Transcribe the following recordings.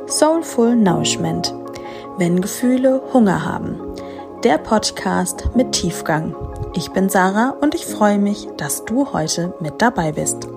Soulful Nourishment. Wenn Gefühle Hunger haben. Der Podcast mit Tiefgang. Ich bin Sarah und ich freue mich, dass du heute mit dabei bist.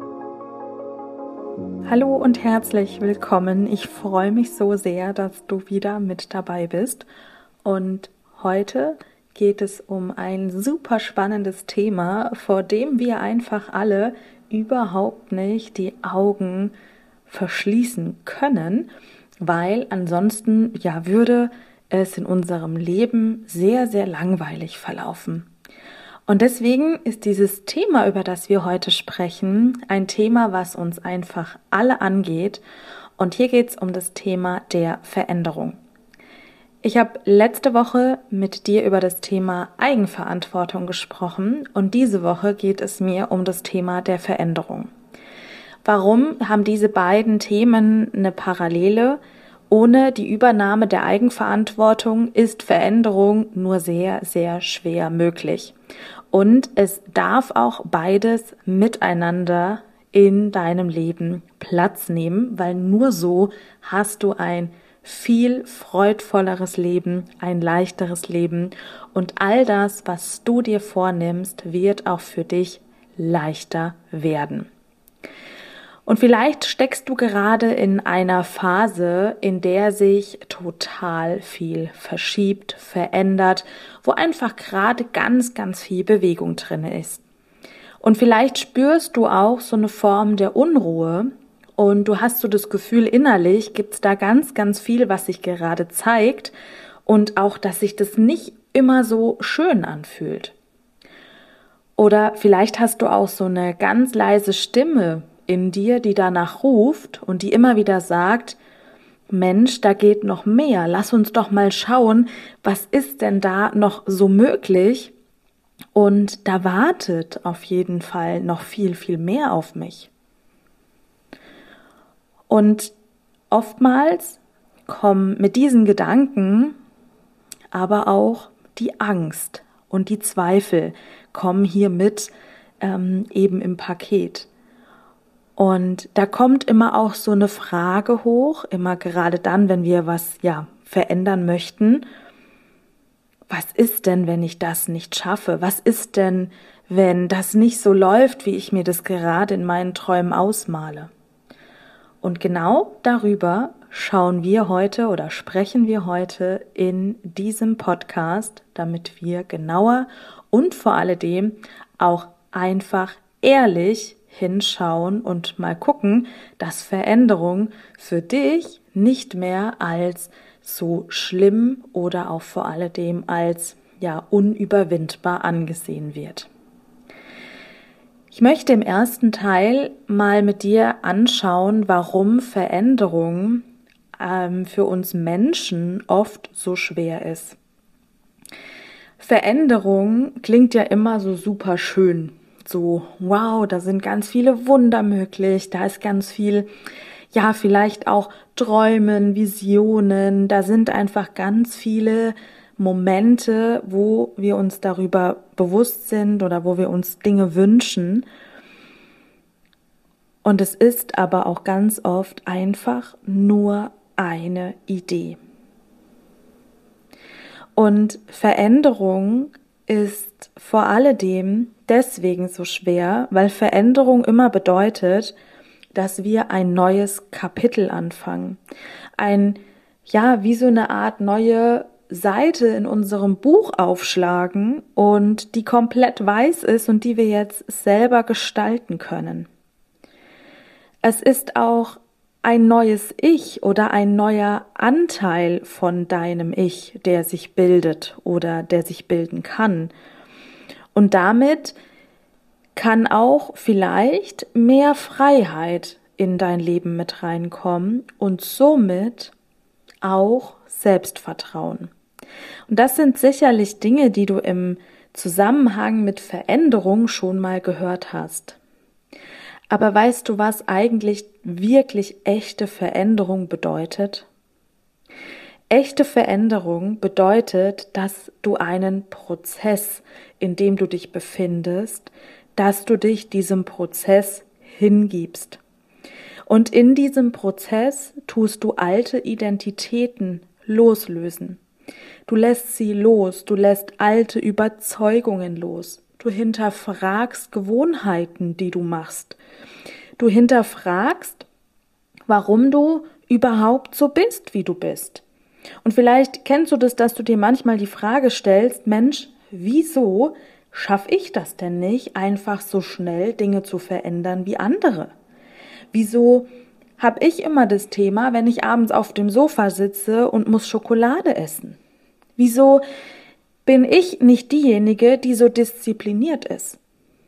Hallo und herzlich willkommen. Ich freue mich so sehr, dass du wieder mit dabei bist. Und heute geht es um ein super spannendes Thema, vor dem wir einfach alle überhaupt nicht die Augen verschließen können, weil ansonsten würde es in unserem Leben sehr, sehr langweilig verlaufen. Und deswegen ist dieses Thema, über das wir heute sprechen, ein Thema, was uns einfach alle angeht. Und hier geht es um das Thema der Veränderung. Ich habe letzte Woche mit dir über das Thema Eigenverantwortung gesprochen und diese Woche geht es mir um das Thema der Veränderung. Warum haben diese beiden Themen eine Parallele? Ohne die Übernahme der Eigenverantwortung ist Veränderung nur sehr, sehr schwer möglich. Und es darf auch beides miteinander in deinem Leben Platz nehmen, weil nur so hast du ein viel freudvolleres Leben, ein leichteres Leben und all das, was du dir vornimmst, wird auch für dich leichter werden. Und vielleicht steckst du gerade in einer Phase, in der sich total viel verschiebt, verändert, wo einfach gerade ganz, ganz viel Bewegung drin ist. Und vielleicht spürst du auch so eine Form der Unruhe und du hast so das Gefühl, innerlich gibt es da ganz, ganz viel, was sich gerade zeigt und auch, dass sich das nicht immer so schön anfühlt. Oder vielleicht hast du auch so eine ganz leise Stimme in dir, die danach ruft und die immer wieder sagt, Mensch, da geht noch mehr, lass uns doch mal schauen, was ist denn da noch so möglich? Und da wartet auf jeden Fall noch viel, viel mehr auf mich. Und oftmals kommen mit diesen Gedanken aber auch die Angst und die Zweifel kommen hier mit eben im Paket. Und da kommt immer auch so eine Frage hoch, immer gerade dann, wenn wir was verändern möchten. Was ist denn, wenn ich das nicht schaffe? Was ist denn, wenn das nicht so läuft, wie ich mir das gerade in meinen Träumen ausmale? Und genau darüber schauen wir heute oder sprechen wir heute in diesem Podcast, damit wir genauer und vor alledem auch einfach ehrlich hinschauen und mal gucken, dass Veränderung für dich nicht mehr als so schlimm oder auch vor alledem als unüberwindbar angesehen wird. Ich möchte im ersten Teil mal mit dir anschauen, warum Veränderung für uns Menschen oft so schwer ist. Veränderung klingt ja immer so super schön. So, wow, da sind ganz viele Wunder möglich, da ist ganz viel, vielleicht auch Träumen, Visionen, da sind einfach ganz viele Momente, wo wir uns darüber bewusst sind oder wo wir uns Dinge wünschen. Und es ist aber auch ganz oft einfach nur eine Idee. Und Veränderung ist vor alledem deswegen so schwer, weil Veränderung immer bedeutet, dass wir ein neues Kapitel anfangen. Wie so eine Art neue Seite in unserem Buch aufschlagen und die komplett weiß ist und die wir jetzt selber gestalten können. Es ist auch ein neues Ich oder ein neuer Anteil von deinem Ich, der sich bildet oder der sich bilden kann. Und damit kann auch vielleicht mehr Freiheit in dein Leben mit reinkommen und somit auch Selbstvertrauen. Und das sind sicherlich Dinge, die du im Zusammenhang mit Veränderung schon mal gehört hast. Aber weißt du, was eigentlich wirklich echte Veränderung bedeutet? Echte Veränderung bedeutet, dass du einen Prozess, in dem du dich befindest, dass du dich diesem Prozess hingibst. Und in diesem Prozess tust du alte Identitäten loslösen. Du lässt sie los, du lässt alte Überzeugungen los. Du hinterfragst Gewohnheiten, die du machst. Du hinterfragst, warum du überhaupt so bist, wie du bist. Und vielleicht kennst du das, dass du dir manchmal die Frage stellst, Mensch, wieso schaffe ich das denn nicht, einfach so schnell Dinge zu verändern wie andere? Wieso habe ich immer das Thema, wenn ich abends auf dem Sofa sitze und muss Schokolade essen? Wieso bin ich nicht diejenige, die so diszipliniert ist?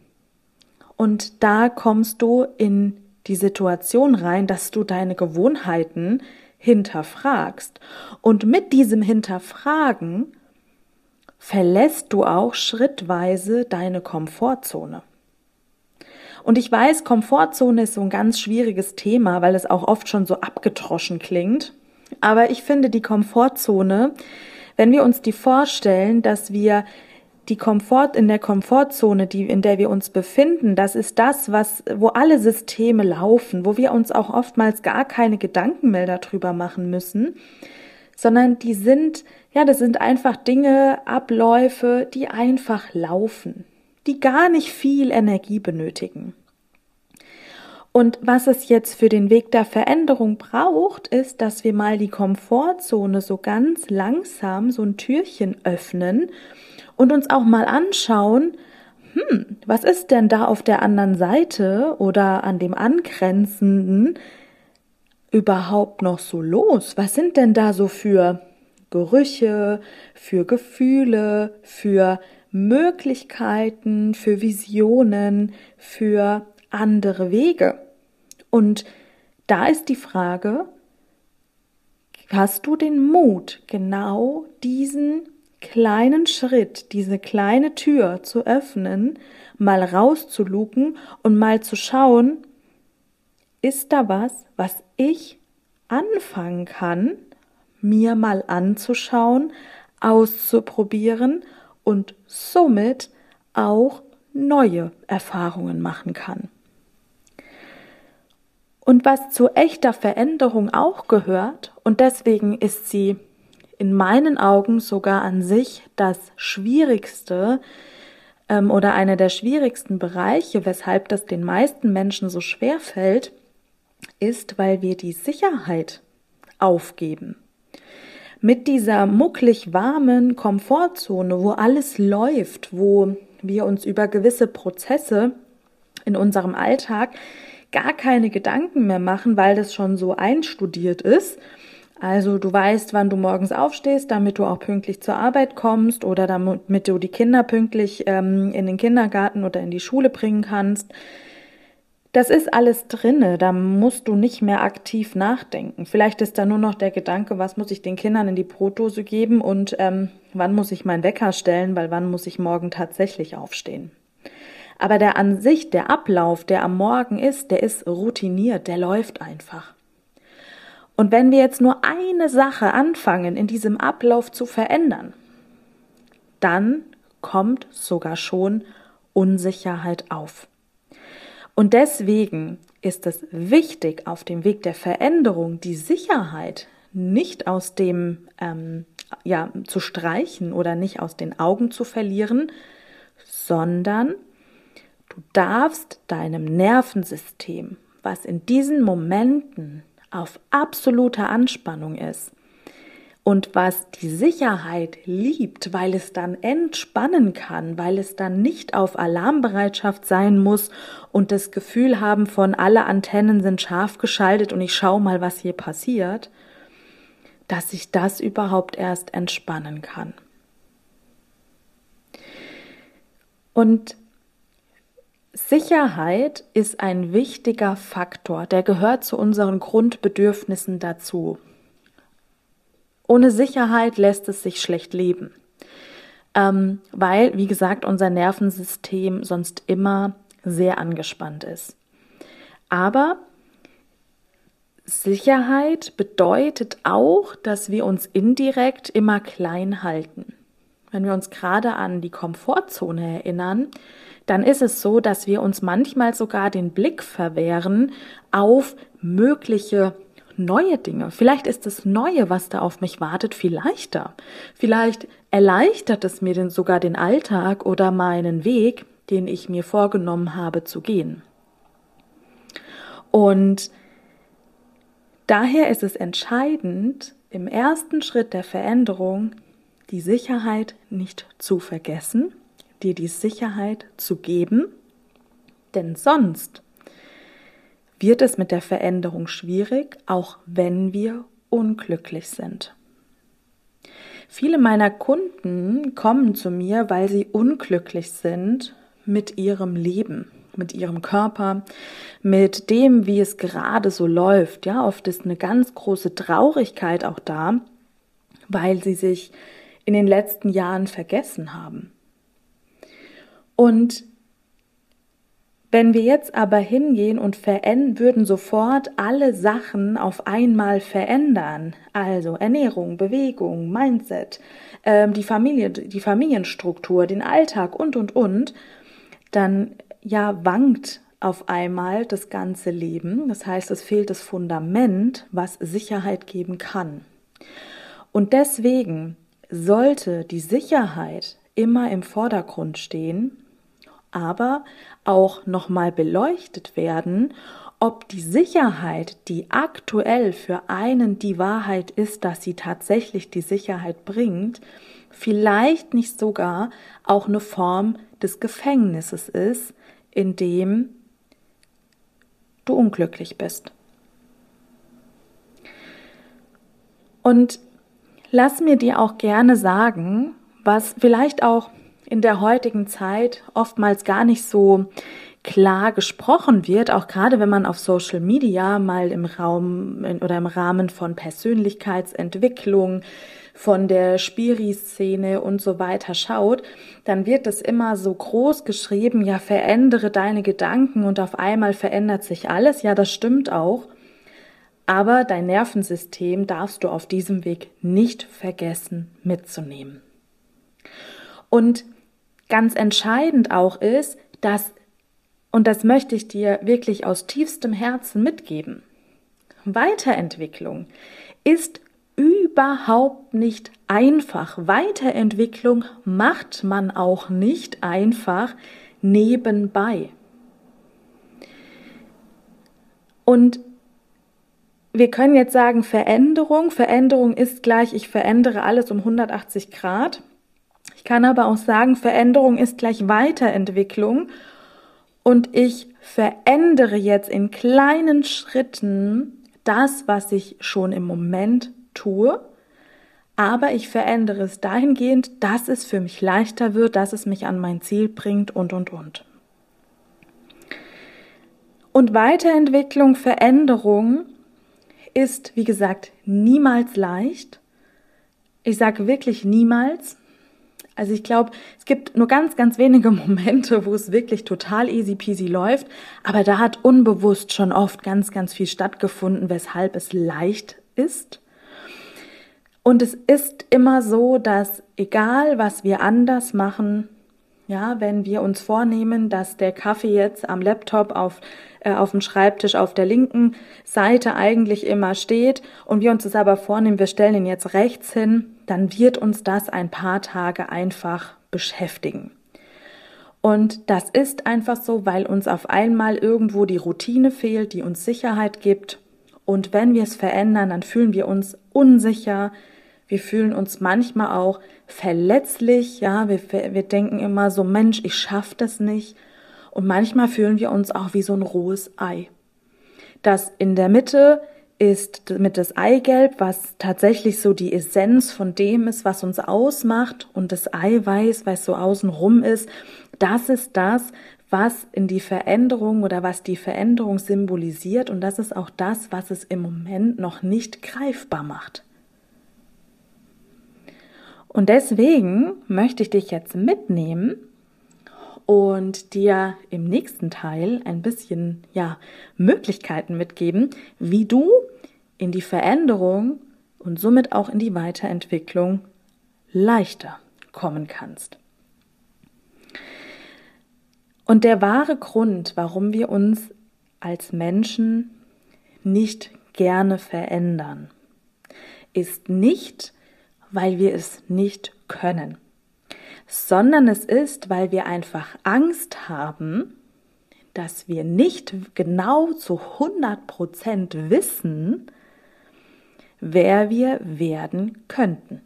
Und da kommst du in die Situation rein, dass du deine Gewohnheiten hinterfragst. Und mit diesem Hinterfragen verlässt du auch schrittweise deine Komfortzone. Und ich weiß, Komfortzone ist so ein ganz schwieriges Thema, weil es auch oft schon so abgedroschen klingt. Aber ich finde die Komfortzone, wenn wir uns die vorstellen, dass wir in der Komfortzone, in der wir uns befinden, das ist das, wo alle Systeme laufen, wo wir uns auch oftmals gar keine Gedanken mehr darüber machen müssen, sondern das sind einfach Dinge, Abläufe, die einfach laufen, die gar nicht viel Energie benötigen. Und was es jetzt für den Weg der Veränderung braucht, ist, dass wir mal die Komfortzone so ganz langsam so ein Türchen öffnen und uns auch mal anschauen, was ist denn da auf der anderen Seite oder an dem angrenzenden überhaupt noch so los? Was sind denn da so für Gerüche, für Gefühle, für Möglichkeiten, für Visionen, für andere Wege? Und da ist die Frage, hast du den Mut, genau diesen kleinen Schritt, diese kleine Tür zu öffnen, mal rauszuluken und mal zu schauen, ist da was ich anfangen kann, mir mal anzuschauen, auszuprobieren und somit auch neue Erfahrungen machen kann. Und was zu echter Veränderung auch gehört, und deswegen ist sie in meinen Augen sogar an sich das Schwierigste oder einer der schwierigsten Bereiche, weshalb das den meisten Menschen so schwer fällt, ist, weil wir die Sicherheit aufgeben. Mit dieser mucklig warmen Komfortzone, wo alles läuft, wo wir uns über gewisse Prozesse in unserem Alltag gar keine Gedanken mehr machen, weil das schon so einstudiert ist. Also du weißt, wann du morgens aufstehst, damit du auch pünktlich zur Arbeit kommst oder damit du die Kinder pünktlich in den Kindergarten oder in die Schule bringen kannst. Das ist alles drinne, da musst du nicht mehr aktiv nachdenken. Vielleicht ist da nur noch der Gedanke, was muss ich den Kindern in die Brotdose geben und wann muss ich meinen Wecker stellen, weil wann muss ich morgen tatsächlich aufstehen. Aber der Ablauf, der am Morgen ist, der ist routiniert, der läuft einfach. Und wenn wir jetzt nur eine Sache anfangen, in diesem Ablauf zu verändern, dann kommt sogar schon Unsicherheit auf. Und deswegen ist es wichtig, auf dem Weg der Veränderung die Sicherheit nicht aus dem zu streichen oder nicht aus den Augen zu verlieren, sondern du darfst deinem Nervensystem, was in diesen Momenten auf absoluter Anspannung ist und was die Sicherheit liebt, weil es dann entspannen kann, weil es dann nicht auf Alarmbereitschaft sein muss und das Gefühl haben von alle Antennen sind scharf geschaltet und ich schaue mal, was hier passiert, dass sich das überhaupt erst entspannen kann. Und Sicherheit ist ein wichtiger Faktor, der gehört zu unseren Grundbedürfnissen dazu. Ohne Sicherheit lässt es sich schlecht leben, weil, wie gesagt, unser Nervensystem sonst immer sehr angespannt ist. Aber Sicherheit bedeutet auch, dass wir uns indirekt immer klein halten. Wenn wir uns gerade an die Komfortzone erinnern, dann ist es so, dass wir uns manchmal sogar den Blick verwehren auf mögliche neue Dinge. Vielleicht ist das Neue, was da auf mich wartet, viel leichter. Vielleicht erleichtert es mir sogar den Alltag oder meinen Weg, den ich mir vorgenommen habe zu gehen. Und daher ist es entscheidend, im ersten Schritt der Veränderung die Sicherheit nicht zu vergessen, dir die Sicherheit zu geben, denn sonst wird es mit der Veränderung schwierig, auch wenn wir unglücklich sind. Viele meiner Kunden kommen zu mir, weil sie unglücklich sind mit ihrem Leben, mit ihrem Körper, mit dem, wie es gerade so läuft. Ja, oft ist eine ganz große Traurigkeit auch da, weil sie sich in den letzten Jahren vergessen haben. Und wenn wir jetzt aber hingehen und würden sofort alle Sachen auf einmal verändern, also Ernährung, Bewegung, Mindset, die Familie, die Familienstruktur, den Alltag und, dann ja wankt auf einmal das ganze Leben. Das heißt, es fehlt das Fundament, was Sicherheit geben kann. Und deswegen sollte die Sicherheit immer im Vordergrund stehen, aber auch nochmal beleuchtet werden, ob die Sicherheit, die aktuell für einen die Wahrheit ist, dass sie tatsächlich die Sicherheit bringt, vielleicht nicht sogar auch eine Form des Gefängnisses ist, in dem du unglücklich bist. Und lass mir dir auch gerne sagen, was vielleicht auch in der heutigen Zeit oftmals gar nicht so klar gesprochen wird, auch gerade wenn man auf Social Media mal im Rahmen von Persönlichkeitsentwicklung, von der Spiri-Szene und so weiter schaut, dann wird das immer so groß geschrieben, ja, verändere deine Gedanken und auf einmal verändert sich alles. Ja, das stimmt auch. Aber dein Nervensystem darfst du auf diesem Weg nicht vergessen mitzunehmen. Und ganz entscheidend auch ist, und das möchte ich dir wirklich aus tiefstem Herzen mitgeben, Weiterentwicklung ist überhaupt nicht einfach. Weiterentwicklung macht man auch nicht einfach nebenbei. Und wir können jetzt sagen, Veränderung ist gleich, ich verändere alles um 180 Grad. Ich kann aber auch sagen, Veränderung ist gleich Weiterentwicklung und ich verändere jetzt in kleinen Schritten das, was ich schon im Moment tue, aber ich verändere es dahingehend, dass es für mich leichter wird, dass es mich an mein Ziel bringt und. Und Weiterentwicklung, Veränderung ist, wie gesagt, niemals leicht. Ich sage wirklich niemals. Also ich glaube, es gibt nur ganz, ganz wenige Momente, wo es wirklich total easy peasy läuft, aber da hat unbewusst schon oft ganz, ganz viel stattgefunden, weshalb es leicht ist. Und es ist immer so, dass egal, was wir anders machen, ja, wenn wir uns vornehmen, dass der Kaffee jetzt am Laptop auf dem Schreibtisch auf der linken Seite eigentlich immer steht und wir uns das aber vornehmen, wir stellen ihn jetzt rechts hin, dann wird uns das ein paar Tage einfach beschäftigen. Und das ist einfach so, weil uns auf einmal irgendwo die Routine fehlt, die uns Sicherheit gibt. Und wenn wir es verändern, dann fühlen wir uns unsicher. Wir fühlen uns manchmal auch verletzlich. Ja, wir denken immer so, Mensch, ich schaffe das nicht. Und manchmal fühlen wir uns auch wie so ein rohes Ei. Das in der Mitte ist mit das Eigelb, was tatsächlich so die Essenz von dem ist, was uns ausmacht. Und das Eiweiß, was so außenrum ist, das ist das, was in die Veränderung oder was die Veränderung symbolisiert. Und das ist auch das, was es im Moment noch nicht greifbar macht. Und deswegen möchte ich dich jetzt mitnehmen und dir im nächsten Teil ein bisschen Möglichkeiten mitgeben, wie du in die Veränderung und somit auch in die Weiterentwicklung leichter kommen kannst. Und der wahre Grund, warum wir uns als Menschen nicht gerne verändern, ist nicht, weil wir es nicht können, sondern es ist, weil wir einfach Angst haben, dass wir nicht genau zu 100% wissen, wer wir werden könnten.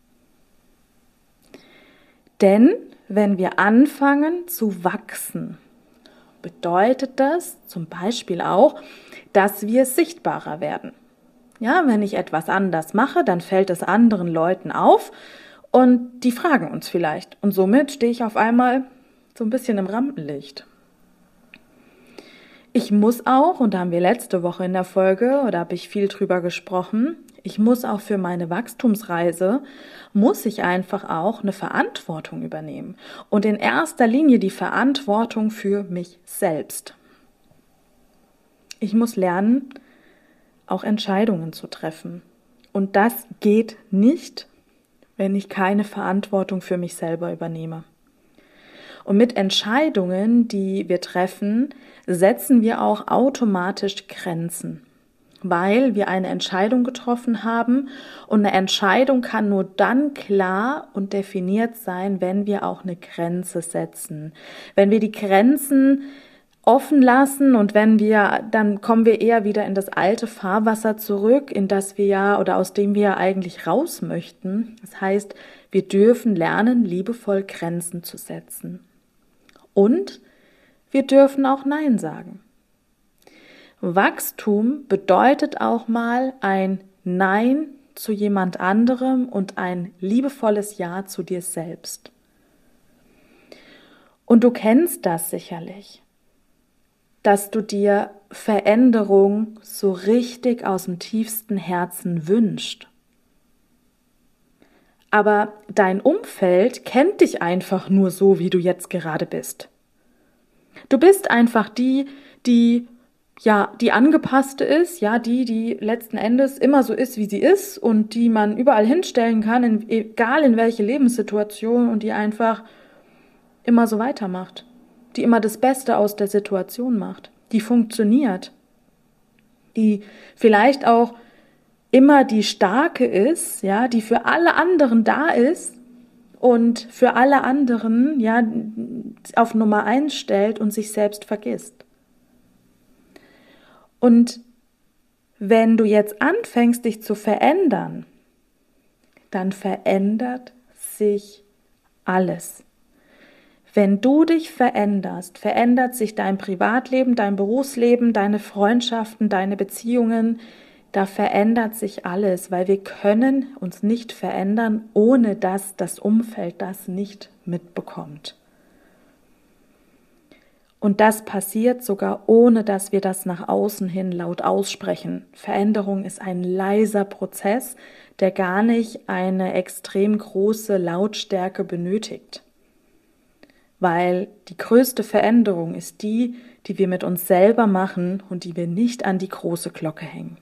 Denn wenn wir anfangen zu wachsen, bedeutet das zum Beispiel auch, dass wir sichtbarer werden. Ja, wenn ich etwas anders mache, dann fällt es anderen Leuten auf und die fragen uns vielleicht. Und somit stehe ich auf einmal so ein bisschen im Rampenlicht. Ich muss auch, und da haben wir letzte Woche in der Folge, oder habe ich viel drüber gesprochen, ich muss auch für meine Wachstumsreise, muss ich einfach auch eine Verantwortung übernehmen. Und in erster Linie die Verantwortung für mich selbst. Ich muss lernen, auch Entscheidungen zu treffen. Und das geht nicht, wenn ich keine Verantwortung für mich selber übernehme. Und mit Entscheidungen, die wir treffen, setzen wir auch automatisch Grenzen, weil wir eine Entscheidung getroffen haben und eine Entscheidung kann nur dann klar und definiert sein, wenn wir auch eine Grenze setzen. Wenn wir die Grenzen offen lassen und dann kommen wir eher wieder in das alte Fahrwasser zurück, in das wir oder aus dem wir eigentlich raus möchten. Das heißt, wir dürfen lernen, liebevoll Grenzen zu setzen. Und wir dürfen auch Nein sagen. Wachstum bedeutet auch mal ein Nein zu jemand anderem und ein liebevolles Ja zu dir selbst. Und du kennst das sicherlich, dass du dir Veränderung so richtig aus dem tiefsten Herzen wünschst. Aber dein Umfeld kennt dich einfach nur so, wie du jetzt gerade bist. Du bist einfach die angepasste ist, ja, die letzten Endes immer so ist, wie sie ist und die man überall hinstellen kann, egal in welche Lebenssituation und die einfach immer so weitermacht, die immer das Beste aus der Situation macht, die funktioniert, die vielleicht auch immer die Starke ist, ja, die für alle anderen da ist und für alle anderen, ja, auf Nummer 1 stellt und sich selbst vergisst. Und wenn du jetzt anfängst, dich zu verändern, dann verändert sich alles. Wenn du dich veränderst, verändert sich dein Privatleben, dein Berufsleben, deine Freundschaften, deine Beziehungen. Da verändert sich alles, weil wir können uns nicht verändern, ohne dass das Umfeld das nicht mitbekommt. Und das passiert sogar, ohne dass wir das nach außen hin laut aussprechen. Veränderung ist ein leiser Prozess, der gar nicht eine extrem große Lautstärke benötigt. Weil die größte Veränderung ist die wir mit uns selber machen und die wir nicht an die große Glocke hängen.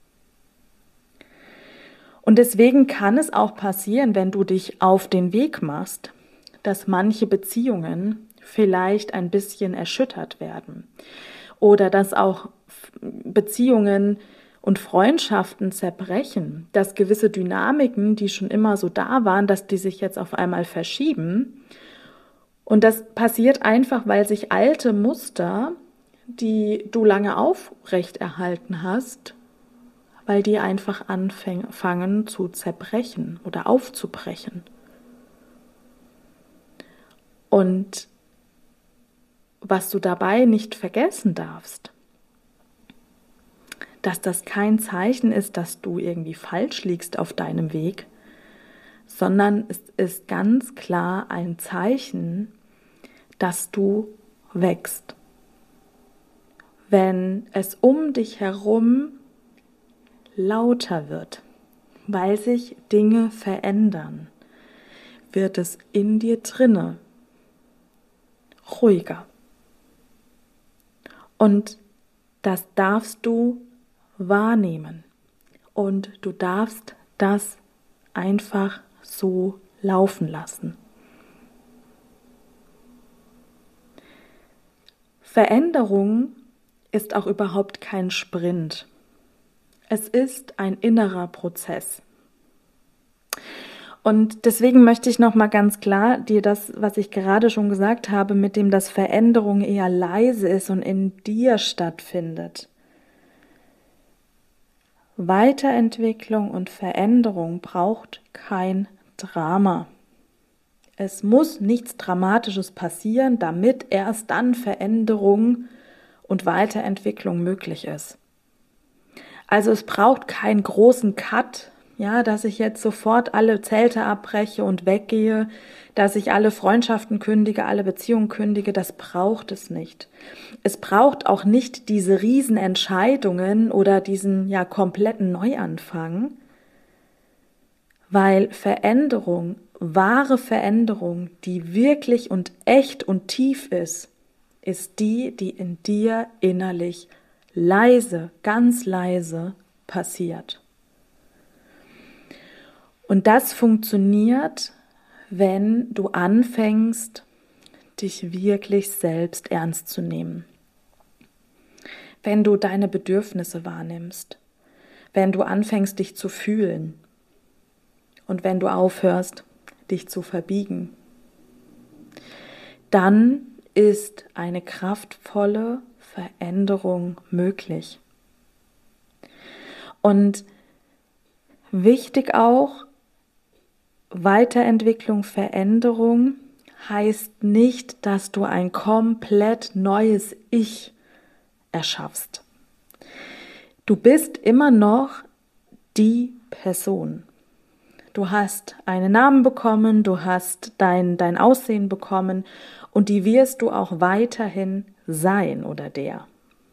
Und deswegen kann es auch passieren, wenn du dich auf den Weg machst, dass manche Beziehungen vielleicht ein bisschen erschüttert werden oder dass auch Beziehungen und Freundschaften zerbrechen, dass gewisse Dynamiken, die schon immer so da waren, dass die sich jetzt auf einmal verschieben. Und das passiert einfach, weil sich alte Muster, die du lange aufrechterhalten hast, weil die einfach anfangen zu zerbrechen oder aufzubrechen. Und was du dabei nicht vergessen darfst, dass das kein Zeichen ist, dass du irgendwie falsch liegst auf deinem Weg, sondern es ist ganz klar ein Zeichen, dass du wächst. Wenn es um dich herum lauter wird, weil sich Dinge verändern, wird es in dir drinne ruhiger. Und das darfst du wahrnehmen. Und du darfst das einfach so laufen lassen. Veränderung ist auch überhaupt kein Sprint. Es ist ein innerer Prozess. Und deswegen möchte ich nochmal ganz klar dir das, was ich gerade schon gesagt habe, mit dem, dass Veränderung eher leise ist und in dir stattfindet. Weiterentwicklung und Veränderung braucht kein Drama. Es muss nichts Dramatisches passieren, damit erst dann Veränderung und Weiterentwicklung möglich ist. Also es braucht keinen großen Cut, ja, dass ich jetzt sofort alle Zelte abbreche und weggehe, dass ich alle Freundschaften kündige, alle Beziehungen kündige, das braucht es nicht. Es braucht auch nicht diese Riesenentscheidungen oder diesen kompletten Neuanfang, weil Veränderung, wahre Veränderung, die wirklich und echt und tief ist die, die in dir innerlich leise, ganz leise passiert. Und das funktioniert, wenn du anfängst, dich wirklich selbst ernst zu nehmen. Wenn du deine Bedürfnisse wahrnimmst, wenn du anfängst, dich zu fühlen und wenn du aufhörst, dich zu verbiegen, dann ist eine kraftvolle Veränderung möglich. Und wichtig auch, Weiterentwicklung, Veränderung heißt nicht, dass du ein komplett neues Ich erschaffst. Du bist immer noch die Person. Du hast einen Namen bekommen, du hast dein Aussehen bekommen und die wirst du auch weiterhin sein oder der.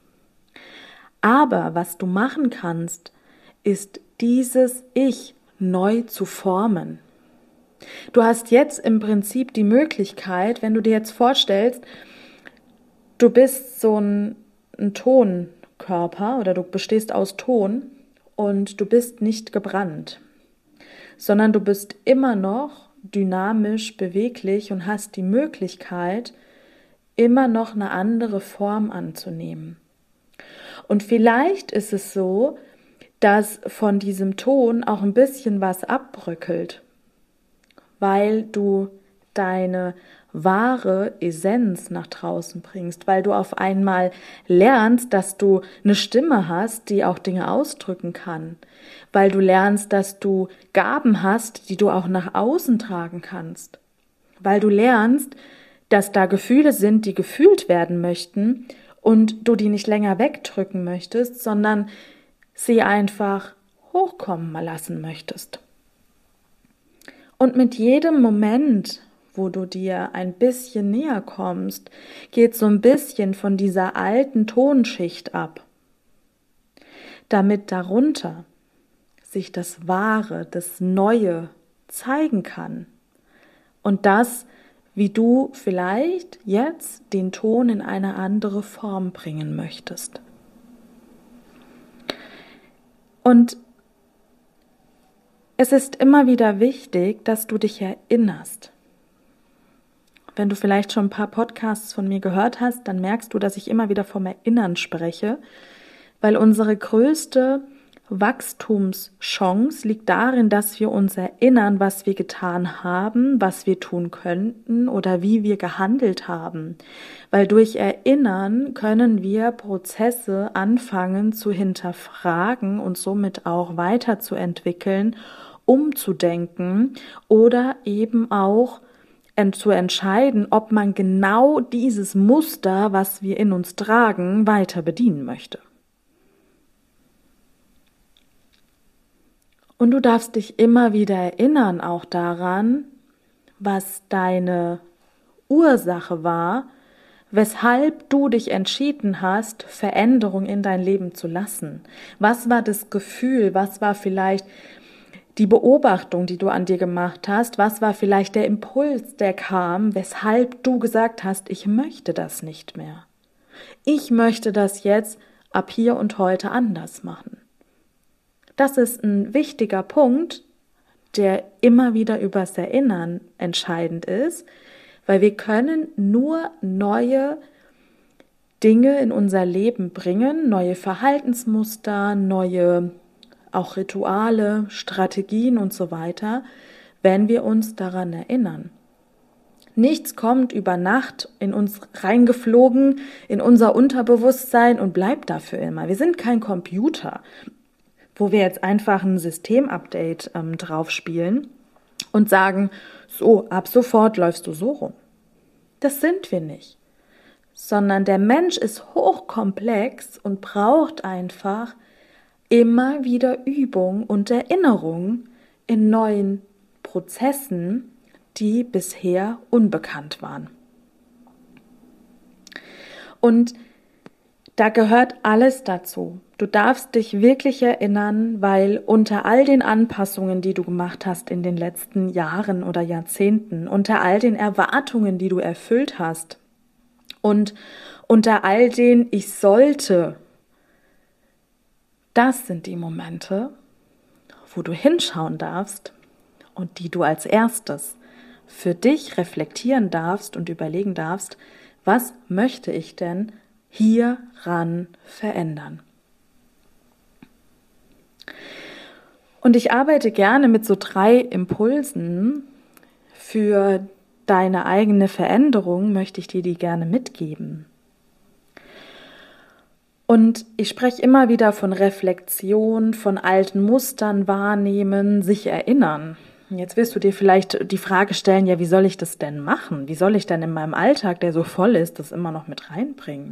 Aber was du machen kannst, ist dieses Ich neu zu formen. Du hast jetzt im Prinzip die Möglichkeit, wenn du dir jetzt vorstellst, du bist so ein Tonkörper oder du bestehst aus Ton und du bist nicht gebrannt, sondern du bist immer noch dynamisch, beweglich und hast die Möglichkeit, immer noch eine andere Form anzunehmen. Und vielleicht ist es so, dass von diesem Ton auch ein bisschen was abbröckelt, weil du deine wahre Essenz nach draußen bringst, weil du auf einmal lernst, dass du eine Stimme hast, die auch Dinge ausdrücken kann, weil du lernst, dass du Gaben hast, die du auch nach außen tragen kannst, weil du lernst, dass da Gefühle sind, die gefühlt werden möchten und du die nicht länger wegdrücken möchtest, sondern sie einfach hochkommen lassen möchtest. Und mit jedem Moment, wo du dir ein bisschen näher kommst, geht so ein bisschen von dieser alten Tonschicht ab, damit darunter sich das Wahre, das Neue zeigen kann. Und das, wie du vielleicht jetzt den Ton in eine andere Form bringen möchtest. Und es ist immer wieder wichtig, dass du dich erinnerst. Wenn du vielleicht schon ein paar Podcasts von mir gehört hast, dann merkst du, dass ich immer wieder vom Erinnern spreche, weil unsere größte Wachstumschance liegt darin, dass wir uns erinnern, was wir getan haben, was wir tun könnten oder wie wir gehandelt haben. Weil durch Erinnern können wir Prozesse anfangen zu hinterfragen und somit auch weiterzuentwickeln, umzudenken oder eben auch zu entscheiden, ob man genau dieses Muster, was wir in uns tragen, weiter bedienen möchte. Und du darfst dich immer wieder erinnern auch daran, was deine Ursache war, weshalb du dich entschieden hast, Veränderung in dein Leben zu lassen. Was war das Gefühl, was war vielleicht die Beobachtung, die du an dir gemacht hast, was war vielleicht der Impuls, der kam, weshalb du gesagt hast, ich möchte das nicht mehr. Ich möchte das jetzt ab hier und heute anders machen. Das ist ein wichtiger Punkt, der immer wieder übers Erinnern entscheidend ist, weil wir können nur neue Dinge in unser Leben bringen, neue Verhaltensmuster, neue auch Rituale, Strategien und so weiter, wenn wir uns daran erinnern. Nichts kommt über Nacht in uns reingeflogen, in unser Unterbewusstsein und bleibt dafür immer. Wir sind kein Computer, wo wir jetzt einfach ein Systemupdate drauf spielen und sagen, so, ab sofort läufst du so rum. Das sind wir nicht. Sondern der Mensch ist hochkomplex und braucht einfach immer wieder Übung und Erinnerung in neuen Prozessen, die bisher unbekannt waren. Und da gehört alles dazu. Du darfst dich wirklich erinnern, weil unter all den Anpassungen, die du gemacht hast in den letzten Jahren oder Jahrzehnten, unter all den Erwartungen, die du erfüllt hast und unter all den Ich sollte, das sind die Momente, wo du hinschauen darfst und die du als erstes für dich reflektieren darfst und überlegen darfst, was möchte ich denn hieran verändern? Und ich arbeite gerne mit so 3 Impulsen für deine eigene Veränderung, möchte ich dir die gerne mitgeben. Und ich spreche immer wieder von Reflexion, von alten Mustern wahrnehmen, sich erinnern. Jetzt wirst du dir vielleicht die Frage stellen, ja, wie soll ich das denn machen? Wie soll ich denn in meinem Alltag, der so voll ist, das immer noch mit reinbringen?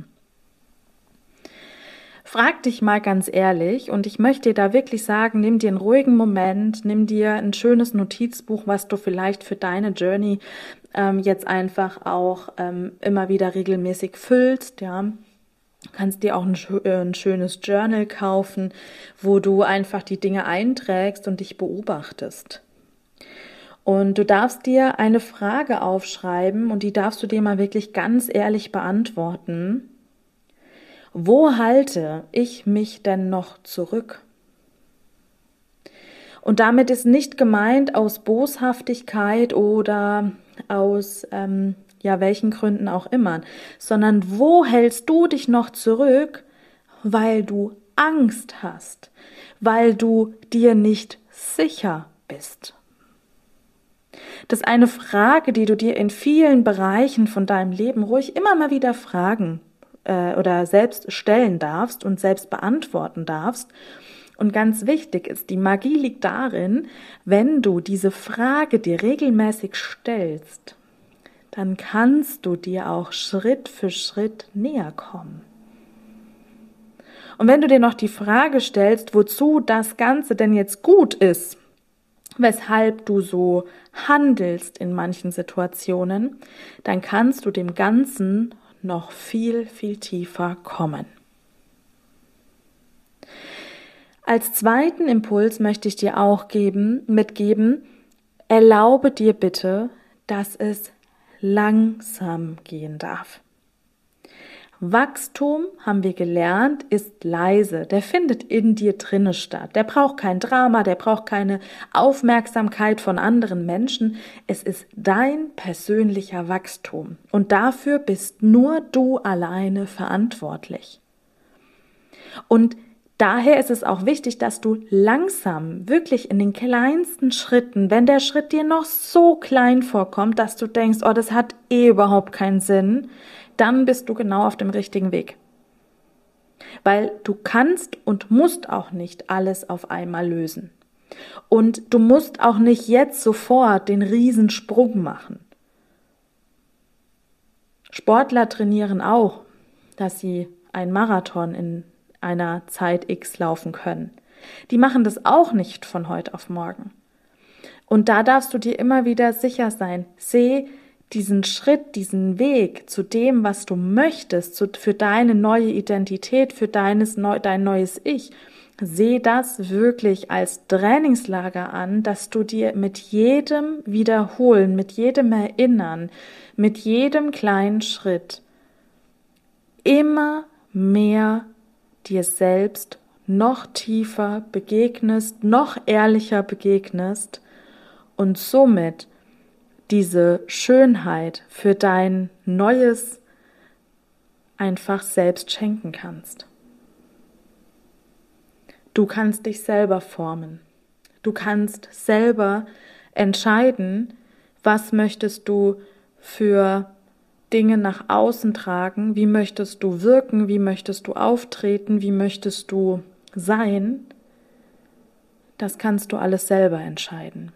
Frag dich mal ganz ehrlich und ich möchte dir da wirklich sagen, nimm dir einen ruhigen Moment, nimm dir ein schönes Notizbuch, was du vielleicht für deine Journey jetzt einfach auch immer wieder regelmäßig füllst, ja. Du kannst dir auch ein schönes Journal kaufen, wo du einfach die Dinge einträgst und dich beobachtest. Und du darfst dir eine Frage aufschreiben und die darfst du dir mal wirklich ganz ehrlich beantworten. Wo halte ich mich denn noch zurück? Und damit ist nicht gemeint aus Boshaftigkeit oder aus welchen Gründen auch immer, sondern wo hältst du dich noch zurück, weil du Angst hast, weil du dir nicht sicher bist. Das ist eine Frage, die du dir in vielen Bereichen von deinem Leben ruhig immer mal wieder fragen oder selbst stellen darfst und selbst beantworten darfst. Und ganz wichtig ist, die Magie liegt darin, wenn du diese Frage dir regelmäßig stellst, dann kannst du dir auch Schritt für Schritt näher kommen. Und wenn du dir noch die Frage stellst, wozu das Ganze denn jetzt gut ist, weshalb du so handelst in manchen Situationen, dann kannst du dem Ganzen noch viel, viel tiefer kommen. Als zweiten Impuls möchte ich dir auch mitgeben, erlaube dir bitte, dass es langsam gehen darf. Wachstum, haben wir gelernt, ist leise. Der findet in dir drinne statt. Der braucht kein Drama, der braucht keine Aufmerksamkeit von anderen Menschen. Es ist dein persönlicher Wachstum. Und dafür bist nur du alleine verantwortlich. Und daher ist es auch wichtig, dass du langsam, wirklich in den kleinsten Schritten, wenn der Schritt dir noch so klein vorkommt, dass du denkst, oh, das hat überhaupt keinen Sinn, dann bist du genau auf dem richtigen Weg. Weil du kannst und musst auch nicht alles auf einmal lösen. Und du musst auch nicht jetzt sofort den Riesensprung machen. Sportler trainieren auch, dass sie einen Marathon in einer Zeit X laufen können. Die machen das auch nicht von heute auf morgen. Und da darfst du dir immer wieder sicher sein, seh diesen Schritt, diesen Weg zu dem, was du möchtest, für deine neue Identität, für dein neues Ich, seh das wirklich als Trainingslager an, dass du dir mit jedem Wiederholen, mit jedem Erinnern, mit jedem kleinen Schritt immer mehr dir selbst noch tiefer begegnest, noch ehrlicher begegnest und somit diese Schönheit für dein neues einfach selbst schenken kannst. Du kannst dich selber formen. Du kannst selber entscheiden, was möchtest du für Dinge nach außen tragen, wie möchtest du wirken, wie möchtest du auftreten, wie möchtest du sein. Das kannst du alles selber entscheiden.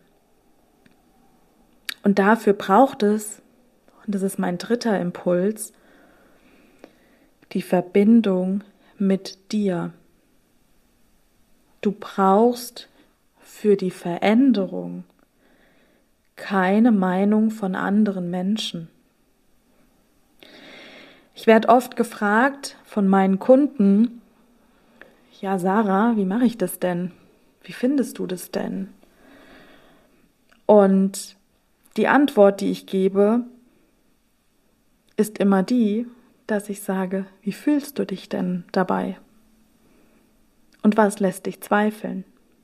Und dafür braucht es, und das ist mein dritter Impuls, die Verbindung mit dir. Du brauchst für die Veränderung keine Meinung von anderen Menschen. Ich werde oft gefragt von meinen Kunden, ja Sarah, wie mache ich das denn? Wie findest du das denn? Und die Antwort, die ich gebe, ist immer die, dass ich sage, wie fühlst du dich denn dabei? Und was lässt dich zweifeln?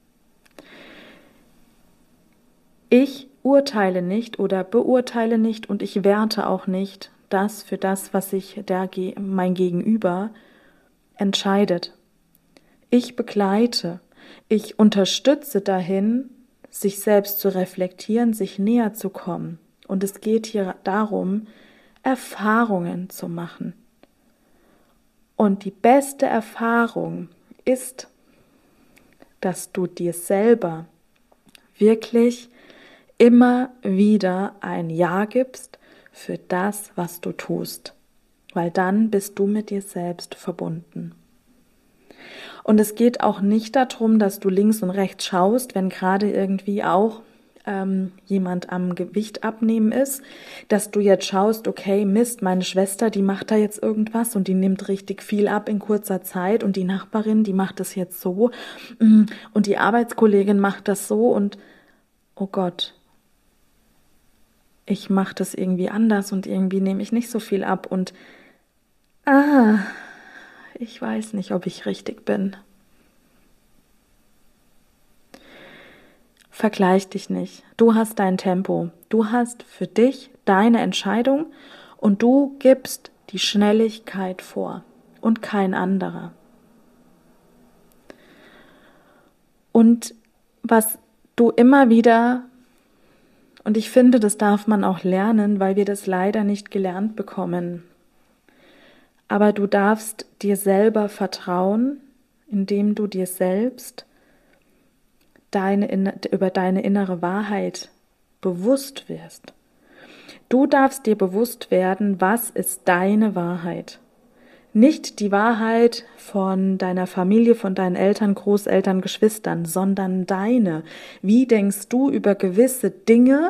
Ich urteile nicht oder beurteile nicht und ich werte auch nicht das für das, was sich mein Gegenüber entscheidet. Ich begleite, ich unterstütze dahin, sich selbst zu reflektieren, sich näher zu kommen. Und es geht hier darum, Erfahrungen zu machen. Und die beste Erfahrung ist, dass du dir selber wirklich immer wieder ein Ja gibst für das, was du tust, weil dann bist du mit dir selbst verbunden. Und es geht auch nicht darum, dass du links und rechts schaust, wenn gerade irgendwie auch jemand am Gewicht abnehmen ist, dass du jetzt schaust, okay, Mist, meine Schwester, die macht da jetzt irgendwas und die nimmt richtig viel ab in kurzer Zeit und die Nachbarin, die macht das jetzt so und die Arbeitskollegin macht das so und oh Gott, ich mache das irgendwie anders und irgendwie nehme ich nicht so viel ab und ich weiß nicht, ob ich richtig bin. Vergleich dich nicht. Du hast dein Tempo. Du hast für dich deine Entscheidung und du gibst die Schnelligkeit vor und kein anderer. Und was du immer wieder, und ich finde, das darf man auch lernen, weil wir das leider nicht gelernt bekommen, aber du darfst dir selber vertrauen, indem du dir selbst über deine innere Wahrheit bewusst wirst. Du darfst dir bewusst werden, was ist deine Wahrheit. Nicht die Wahrheit von deiner Familie, von deinen Eltern, Großeltern, Geschwistern, sondern deine. Wie denkst du über gewisse Dinge,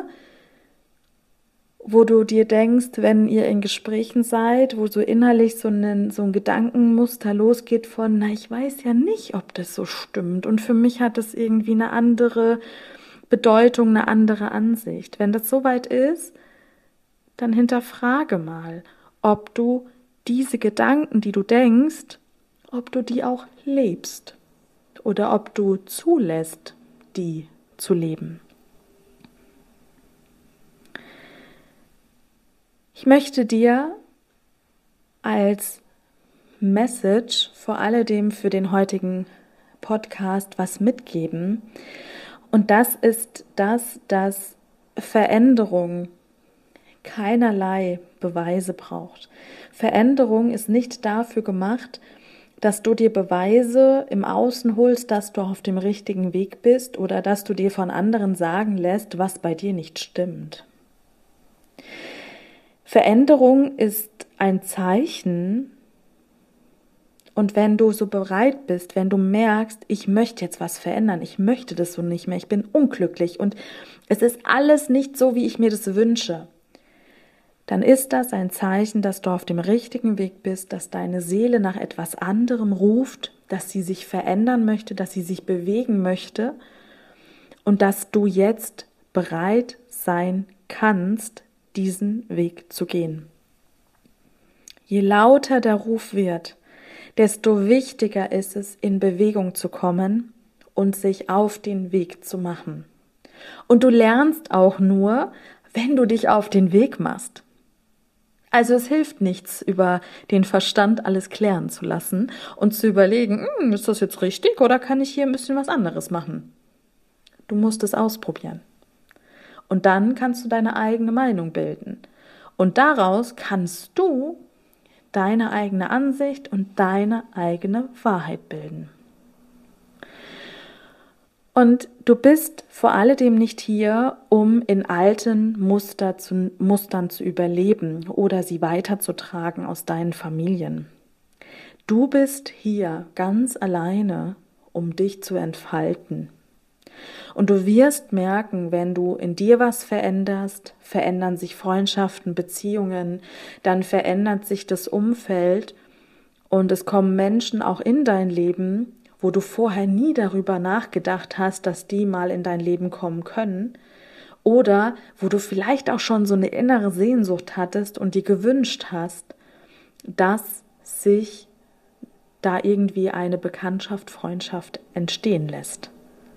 wo du dir denkst, wenn ihr in Gesprächen seid, wo so innerlich so ein Gedankenmuster losgeht von, na, ich weiß ja nicht, ob das so stimmt. Und für mich hat das irgendwie eine andere Bedeutung, eine andere Ansicht. Wenn das soweit ist, dann hinterfrage mal, ob du diese Gedanken, die du denkst, ob du die auch lebst oder ob du zulässt, die zu leben. Ich möchte dir als Message vor alledem für den heutigen Podcast was mitgeben. Und das ist dass Veränderung keinerlei Beweise braucht. Veränderung ist nicht dafür gemacht, dass du dir Beweise im Außen holst, dass du auf dem richtigen Weg bist oder dass du dir von anderen sagen lässt, was bei dir nicht stimmt. Veränderung ist ein Zeichen, und wenn du so bereit bist, wenn du merkst, ich möchte jetzt was verändern, ich möchte das so nicht mehr, ich bin unglücklich und es ist alles nicht so, wie ich mir das wünsche, dann ist das ein Zeichen, dass du auf dem richtigen Weg bist, dass deine Seele nach etwas anderem ruft, dass sie sich verändern möchte, dass sie sich bewegen möchte und dass du jetzt bereit sein kannst, diesen Weg zu gehen. Je lauter der Ruf wird, desto wichtiger ist es, in Bewegung zu kommen und sich auf den Weg zu machen. Und du lernst auch nur, wenn du dich auf den Weg machst. Also es hilft nichts, über den Verstand alles klären zu lassen und zu überlegen, ist das jetzt richtig oder kann ich hier ein bisschen was anderes machen? Du musst es ausprobieren. Und dann kannst du deine eigene Meinung bilden. Und daraus kannst du deine eigene Ansicht und deine eigene Wahrheit bilden. Und du bist vor alledem nicht hier, um in alten Mustern zu überleben oder sie weiterzutragen aus deinen Familien. Du bist hier ganz alleine, um dich zu entfalten. Und du wirst merken, wenn du in dir was veränderst, verändern sich Freundschaften, Beziehungen, dann verändert sich das Umfeld und es kommen Menschen auch in dein Leben, wo du vorher nie darüber nachgedacht hast, dass die mal in dein Leben kommen können, oder wo du vielleicht auch schon so eine innere Sehnsucht hattest und dir gewünscht hast, dass sich da irgendwie eine Bekanntschaft, Freundschaft entstehen lässt.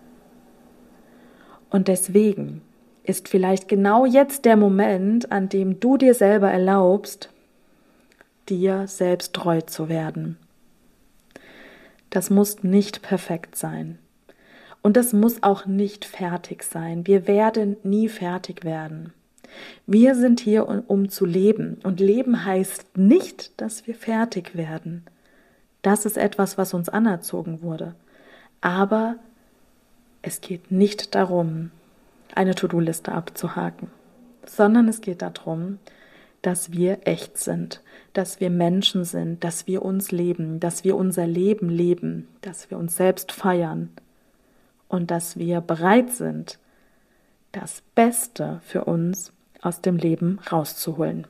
Und deswegen ist vielleicht genau jetzt der Moment, an dem du dir selber erlaubst, dir selbst treu zu werden. Das muss nicht perfekt sein. Und das muss auch nicht fertig sein. Wir werden nie fertig werden. Wir sind hier, um zu leben. Und Leben heißt nicht, dass wir fertig werden. Das ist etwas, was uns anerzogen wurde. Aber es geht nicht darum, eine To-Do-Liste abzuhaken, sondern es geht darum, dass wir echt sind, dass wir Menschen sind, dass wir uns leben, dass wir unser Leben leben, dass wir uns selbst feiern und dass wir bereit sind, das Beste für uns aus dem Leben rauszuholen.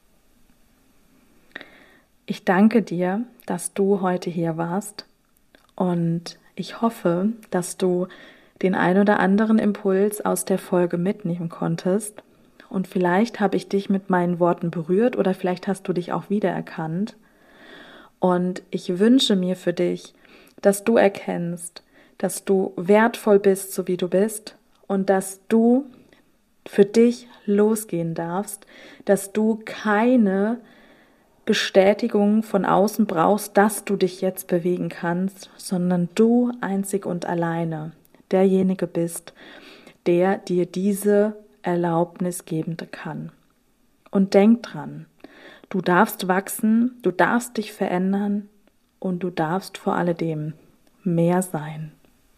Ich danke dir, dass du heute hier warst und ich hoffe, dass du den ein oder anderen Impuls aus der Folge mitnehmen konntest. Und vielleicht habe ich dich mit meinen Worten berührt oder vielleicht hast du dich auch wiedererkannt. Und ich wünsche mir für dich, dass du erkennst, dass du wertvoll bist, so wie du bist und dass du für dich losgehen darfst, dass du keine Bestätigung von außen brauchst, dass du dich jetzt bewegen kannst, sondern du einzig und alleine derjenige bist, der dir diese Erlaubnis geben kann. Und denk dran, du darfst wachsen, du darfst dich verändern und du darfst vor alledem mehr sein.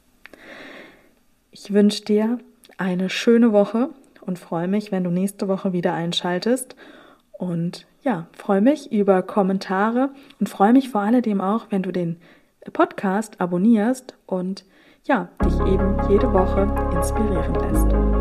Ich wünsche dir eine schöne Woche und freue mich, wenn du nächste Woche wieder einschaltest. Und ja, freue mich über Kommentare und freue mich vor alledem auch, wenn du den Podcast abonnierst und ja, dich eben jede Woche inspirieren lässt.